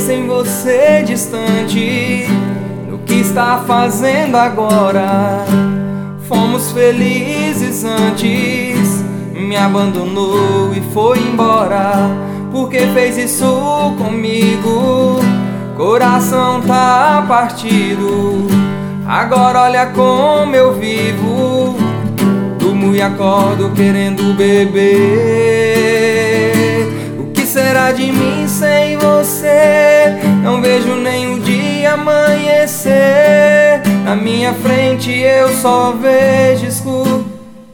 penso em você distante, no que está fazendo agora. Fomos felizes antes, me abandonou e foi embora. Por que fez isso comigo? Coração tá partido. Agora olha como eu vivo. Durmo e acordo querendo beber. O que será de mim sem você? Não vejo nem o dia amanhecer. Na minha frente eu só vejo escuro.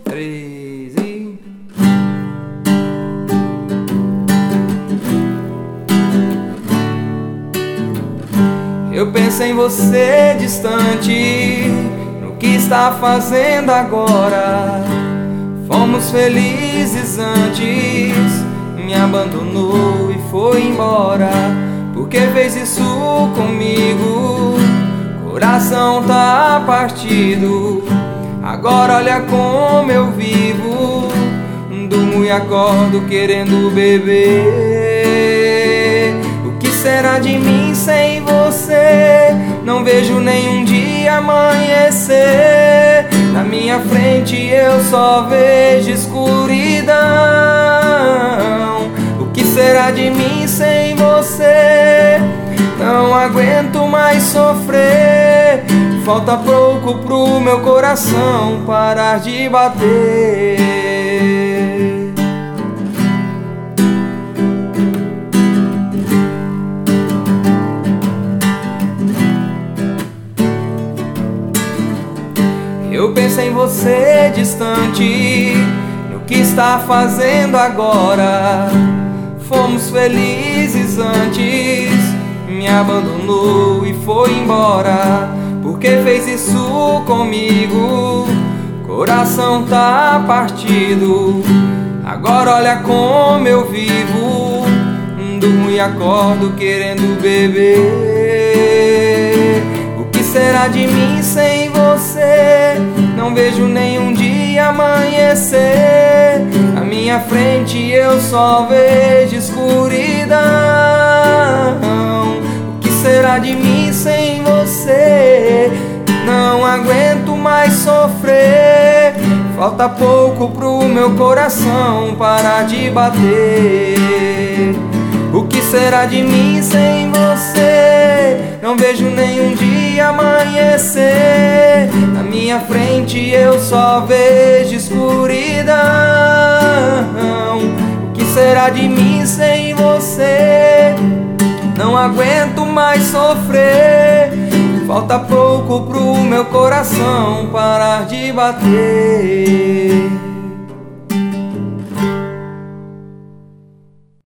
Eu penso em você distante, no que está fazendo agora. Fomos felizes antes, me abandonou e foi embora. Por que fez isso comigo? Coração tá partido. Agora olha como eu vivo. Durmo e acordo querendo beber. O que será de mim sem você? Não vejo nenhum dia amanhecer. Na minha frente eu só vejo escuridão. O que será de mim sem você? Não aguento mais sofrer. Falta pouco pro meu coração parar de bater. Eu penso em você distante, no que está fazendo agora. Fomos felizes antes, me abandonou e foi embora. Por que fez isso comigo? Coração tá partido. Agora olha como eu vivo. Durmo e acordo querendo beber. O que será de mim sem você? Não vejo nenhum dia amanhecer. Na minha frente eu só vejo escuridão. O que será de mim sem você? Não aguento mais sofrer. Falta pouco pro meu coração parar de bater. O que será de mim sem você? Não vejo nenhum dia amanhecer. Na minha frente eu só vejo escuridão. O que será de mim sem você? Não aguento mais sofrer. Falta pouco pro meu coração parar de bater.